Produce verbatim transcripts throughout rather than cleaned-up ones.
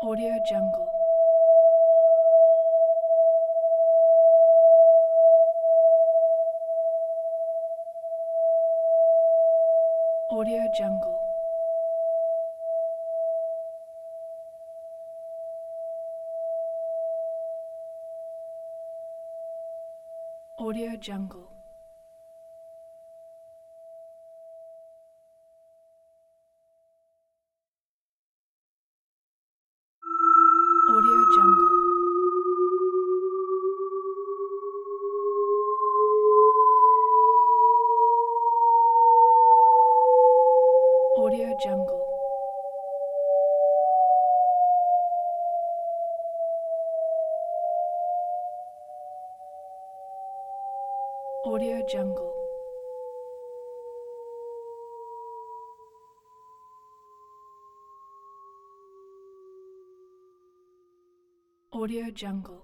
Audio Jungle. Audio Jungle. Audio Jungle. Audio Jungle. Audio Jungle. Audio Jungle. Audio Jungle.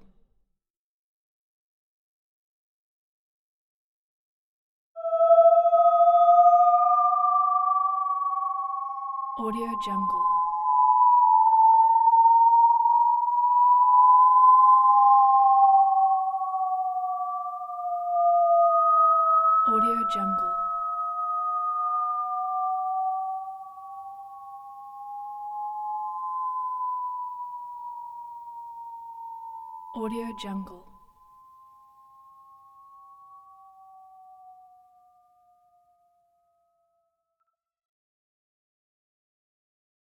Audio Jungle. Audio Jungle. Audio Jungle.